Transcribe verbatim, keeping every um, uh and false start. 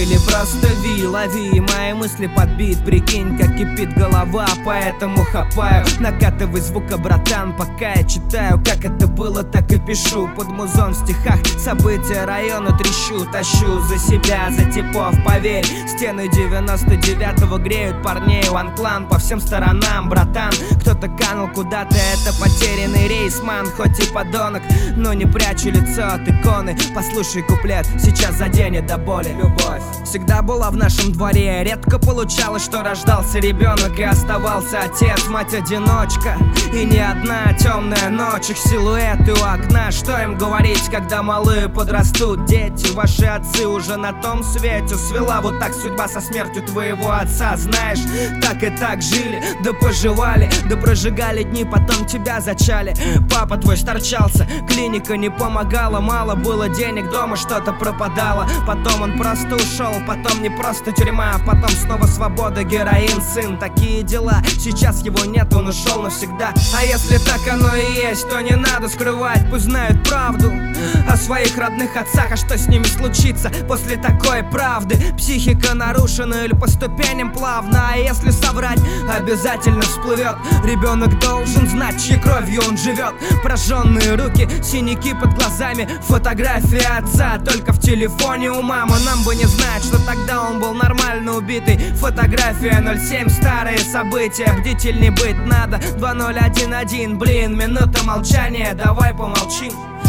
или просто ви. Лови, мои мысли подбит, прикинь, как кипит голова, поэтому хапаю. Накатывай звука, братан, пока я читаю. Как это было, так и пишу под музон в стихах. События района трещу, тащу за себя, за типов, поверь. Стены девяносто девятого греют парней One Clan по всем сторонам, братан. Кто-то канул куда-то, это потерянный рейсман. Хоть и подонок, но не прячу лицо от иконы. Послушай куплет, сейчас заденет до боли. Любовь всегда была в нашем дворе. Редко получалось, что рождался ребенок и оставался отец. Мать-одиночка и не одна темная ночь. Их силуэты у окна, что им говорить, когда малые подрастут? Дети, ваши отцы уже на том свете. Свела вот так судьба со смертью твоего отца. Знаешь, так и так жили, да поживали, да прожигали дни, потом тебя зачали. Папа твой сторчался, клиника не помогала. Мало было денег, дома что-то пропадало. Потом он просто ушел, потом не просто тюрьма, потом снова свобода, героин, сын. Такие дела, сейчас его нет, он ушел навсегда. А если так оно и есть, то не надо скрывать. Пусть знают правду о своих родных отцах. А что с ними случится после такой правды? Психика нарушена или по ступеням плавно. А если соврать, обязательно всплывет. Ребенок должен знать, чьей кровью он живет. Прожженные руки, синяки под глазами, фотография отца только в телефоне у мамы. Нам бы не знать, что тогда он был нормально убитый. Фотография ноль семь, старые события. Бдительней быть надо, два ноль один один. Блин, минута молчания, давай помолчим.